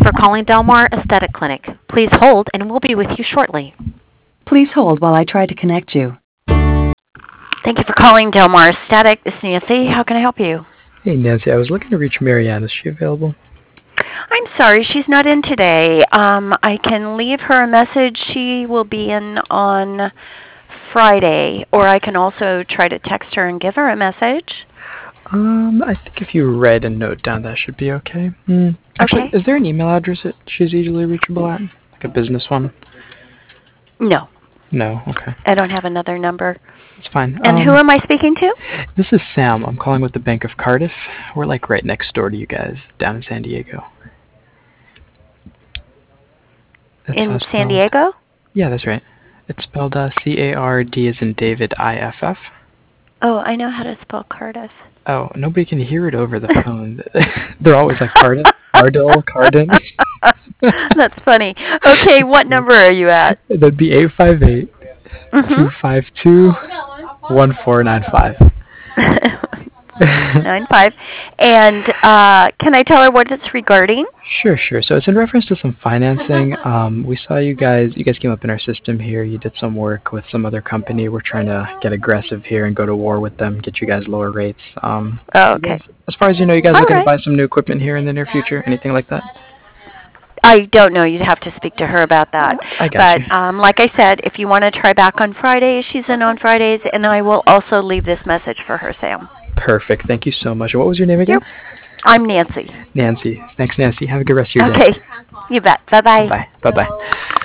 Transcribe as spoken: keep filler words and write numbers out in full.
you for calling Delmar Aesthetic Clinic. Please hold, and we'll be with you shortly. Please hold while I try to connect you. Thank you for calling Delmar Aesthetic. This is Nancy. How can I help you? Hey, Nancy, I was looking to reach Marianne. Is she available? I'm sorry, she's not in today. Um, I can leave her a message. She will be in on Friday, or I can also try to text her and give her a message. Um, I think if you write a note down, that should be okay. Mm. Actually, Okay. is there an email address that she's easily reachable at? Like a business one? No, No, okay. I don't have another number. It's fine. And um, who am I speaking to? This is Sam. I'm calling with the Bank of Cardiff. We're like right next door to you guys down in San Diego. That's In how San spelled. Diego? Yeah, that's right. It's spelled uh, C A R D as in David I F F. Oh, I know how to spell Cardiff. Oh, nobody can hear it over the phone. They're always like Cardiff, Cardell, Carden. That's funny. Okay, what number are you at? That'd be eight five eight, two five two, one four nine five. Nine five. And uh, can I tell her what it's regarding? Sure, sure. So it's in reference to some financing. Um, we saw you guys, you guys came up in our system here. You did some work with some other company. We're trying to get aggressive here and go to war with them, get you guys lower rates. Um, Oh, okay. guys, as far as you know, you guys All looking right. to buy some new equipment here in the near future? Anything like that? I don't know. You'd have to speak to her about that. I got but you. um, like I said, if you want to try back on Friday, she's in on Fridays, and I will also leave this message for her, Sam. Perfect. Thank you so much. And what was your name again? Yep. I'm Nancy. Nancy. Thanks, Nancy. Have a good rest of your day. Okay. You bet. Bye-bye. Bye. Bye-bye.